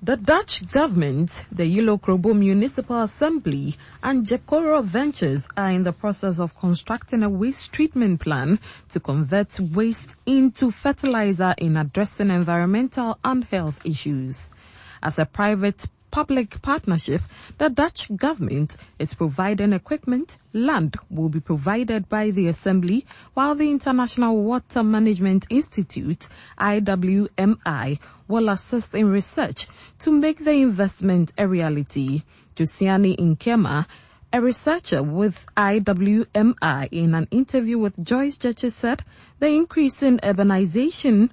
The Dutch government, the Yilokrobo Municipal Assembly and Jekoro Ventures are in the process of constructing a waste treatment plan to convert waste into fertilizer in addressing environmental and health issues. As a private-public partnership, the Dutch government is providing equipment. Land will be provided by the Assembly, while the International Water Management Institute, IWMI, will assist in research to make the investment a reality. Josiani Nkema, a researcher with IWMI, in an interview with Joyce Jeche said the increase in urbanization,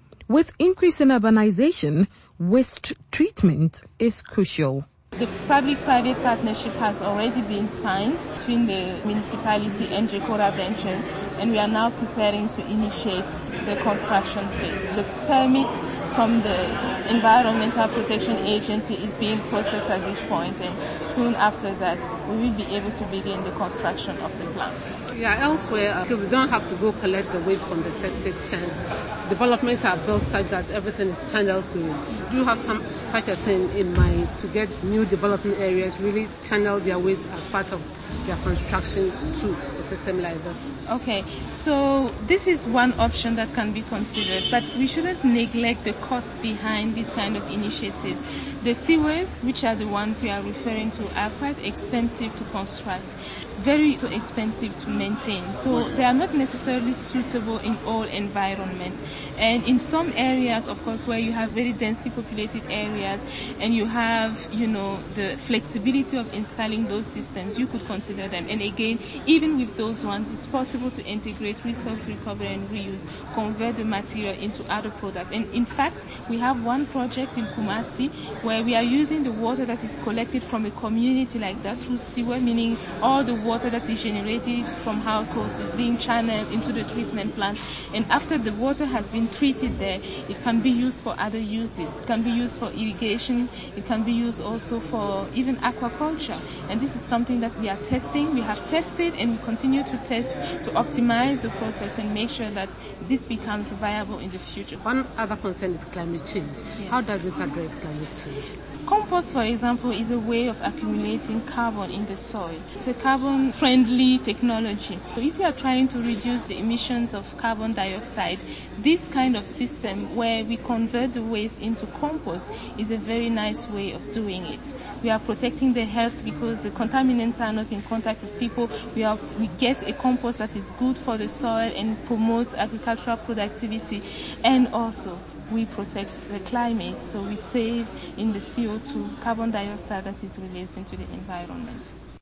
waste treatment is crucial. The public-private partnership has already been signed between the municipality and Jekora Ventures, and we are now preparing to initiate the construction phase. The permit from the Environmental Protection Agency is being processed at this point, and soon after that, we will be able to begin the construction of the plant. Yeah, elsewhere, because we don't have to go collect the waste from the septic tank. Developments are built such that everything is channeled through. Do you have such a thing in mind to get new development areas really channel their waste as part of their construction to a system like this? Okay, so this is one option that can be considered, but we shouldn't neglect the cost behind these kind of initiatives. The sewers, which are the ones we are referring to, are quite expensive to construct, very expensive to maintain. So they are not necessarily suitable in all environments. And in some areas, of course, where you have very densely populated areas and you have, the flexibility of installing those systems, you could consider them. And again, even with those ones, it's possible to integrate resource recovery and reuse, convert the material into other products. And in fact, we have one project in Kumasi where we are using the water that is collected from a community like that through sewer, meaning all the water that is generated from households is being channeled into the treatment plant. And after the water has been treated there, it can be used for other uses. It can be used for irrigation. It can be used also for even aquaculture. And this is something that we are testing. We have tested and we continue to test to optimize the process and make sure that this becomes viable in the future. One other concern is climate change. Yeah. How does this address climate change? Compost, for example, is a way of accumulating carbon in the soil. It's a carbon-friendly technology. So if you are trying to reduce the emissions of carbon dioxide, this kind of system where we convert the waste into compost is a very nice way of doing it. We are protecting the health because the contaminants are not in contact with people. We get a compost that is good for the soil and promotes agricultural productivity, and also we protect the climate, so we save in the CO2, carbon dioxide that is released into the environment.